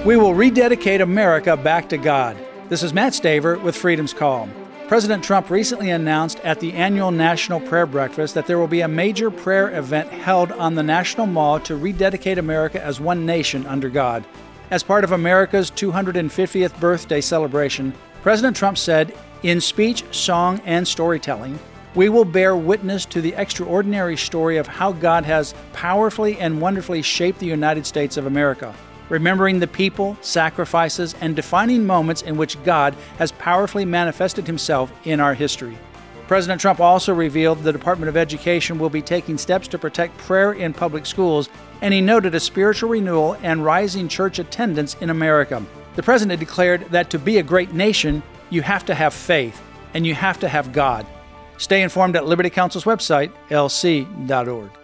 We will rededicate America back to God. This is Matt Staver with Freedom's Call. President Trump recently announced at the annual National Prayer Breakfast that there will be a major prayer event held on the National Mall to rededicate America as one nation under God. As part of America's 250th birthday celebration, President Trump said, in speech, song, and storytelling, we will bear witness to the extraordinary story of how God has powerfully and wonderfully shaped the United States of America, remembering the people, sacrifices, and defining moments in which God has powerfully manifested himself in our history. President Trump also revealed the Department of Education will be taking steps to protect prayer in public schools, and he noted a spiritual renewal and rising church attendance in America. The president declared that to be a great nation, you have to have faith, and you have to have God. Stay informed at Liberty Counsel's website, lc.org.